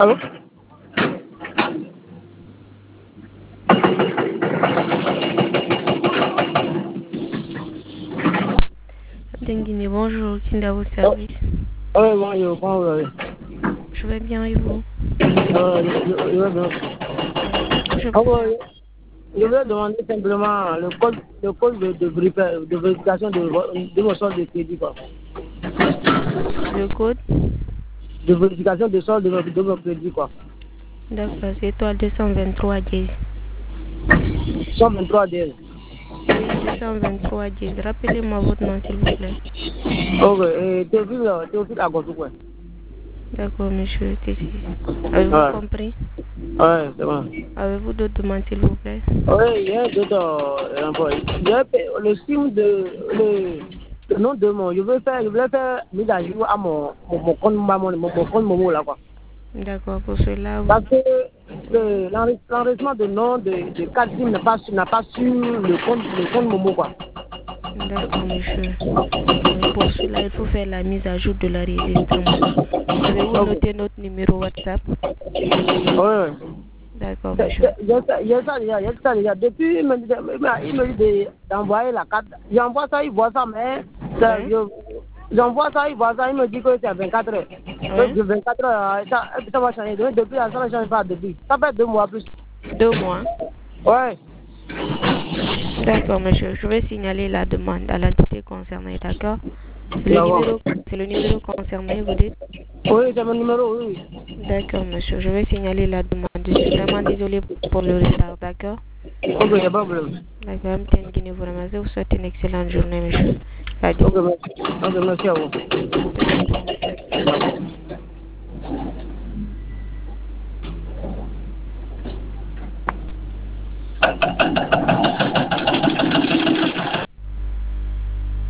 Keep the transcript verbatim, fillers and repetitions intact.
Allô? Denguini, bonjour, Kinda au service. Oh, oui, bon, je prends, oui. Je vais bien et vous? Euh, je, je, je vais bien. Qu'est-ce que je Ah, peux faire? ouais, je vais demander simplement le code, le code de, de, vérifi- de vérification de, vo- de mon solde de crédit, quoi. Le code? De vérification de solde de, votre- de mon crédit, quoi. D'accord, c'est étoile deux cent vingt-trois dièse. cent vingt-trois D L. Oui, deux cent vingt-trois dièse. Rappelez-moi votre nom, s'il vous plaît. Ok, et Théophile, euh, Théophile Agotou, quoi. D'accord, monsieur Tessis. Avez-vous Ouais. compris? Ouais, c'est bon. Avez-vous d'autres demandes, s'il vous plaît? Oui, il y a d'autres euh, employés. J'ai fait le signe de le, le nom de mon. Je veux faire, je voulais faire mise à jour à mon, mon, mon compte, mon, mon, mon compte Momo là quoi. D'accord, pour cela, vous... Parce que le- l'enre- l'enregistrement de nom de, de carte SIM n'a pas, su- n'a pas sur le compte, le compte Momo quoi. D'accord, monsieur. Euh, pour cela, il faut faire la mise à jour de l'enregistrement. Avez-vous Ok. noté notre numéro WhatsApp? Oui, oui. D'accord, Il monsieur. y a ça il y a ça déjà, il y a ça déjà. Depuis, il me dit, il me il me dit de- d'envoyer la carte. J'envoie ça, il voit ça, mais ça, Oui? je- j'envoie ça, il voit ça, il me dit que c'est à vingt-quatre heures. Donc, Oui? de vingt-quatre heures, euh, ça, ça va changer. Donc, depuis, ça ne change pas depuis. Ça fait deux mois plus. Deux mois. Ouais. D'accord, monsieur. Je vais signaler la demande à l'entité concernée, d'accord? C'est le D'accord. numéro, c'est le numéro concerné, vous dites? Oui, c'est mon numéro, oui. D'accord, monsieur. Je vais signaler la demande. Je suis vraiment désolé pour le retard, d'accord? Ok, il n'y a pas de problème. D'accord, M T N Guinée vous remercie. Je vous souhaite une excellente journée, monsieur. Fadi. Ok, merci. Ok, merci à vous. C'est à toi, monsieur.